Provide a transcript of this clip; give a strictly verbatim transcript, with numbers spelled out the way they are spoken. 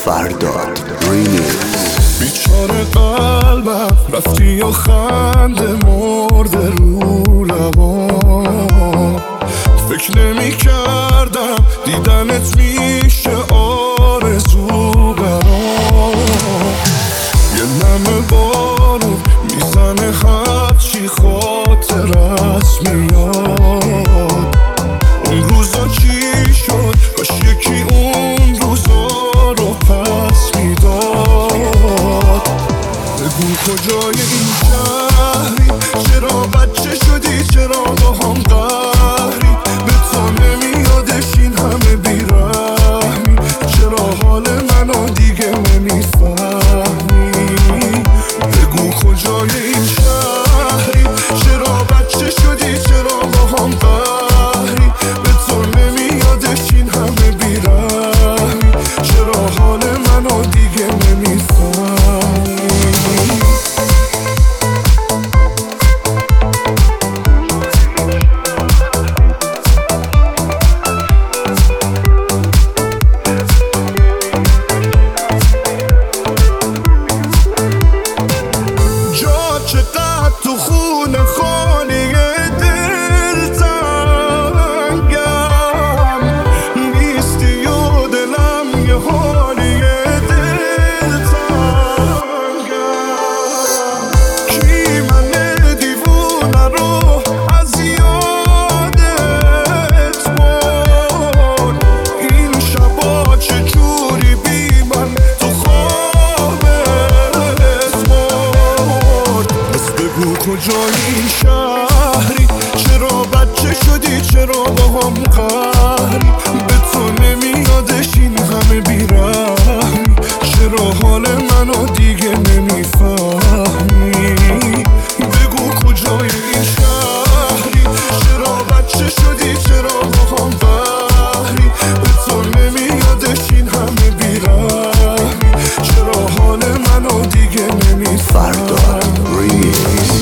فرداد ریمیکس. بیچاره قلبم رفتی یا خنده مرده رو لبام، فکر نمی کردم دیدنت میشه آرزو برام. یه نمه بارون میزنه هرچی خاطرت میاد. اون روزا چی شد؟ کاش یکی اون روزا رو پس میداد. بگو کجای این شهری؟ چرا بچه شدی؟ چرا با هم قهری؟ به تو نمیادش این همه بیرحمی؟ چرا حال منو دیگه نمیفهمی؟ بگو کجای این شهری؟ چرا بچه شدی؟ چرا با هم قهری؟ به تو نمیادش این همه بیرحمی؟ چرا حال منو دیگه نمیفهمی؟ چقدر تو خونه خالی دل تنگم، نیستی و دلم یه حالی دل تنگم. کی من دیوونه رو از یادت برد؟ این شبا چجوری بی من تو خوابت برد؟ بگو کجای این شهری؟ چرا بچه شدی؟ چرا با هم قهری؟ به تو نمیادش این همه بیرحمی؟ چرا حال منو دیگه نمیفهمی؟ بگو کجای این شهری؟ چرا بچه شدی؟ چرا با هم قهری؟ به تو نمیادش این همه بیرحمی؟ چرا حال منو دیگه نمیفهمی؟ فرداد ریمیکس.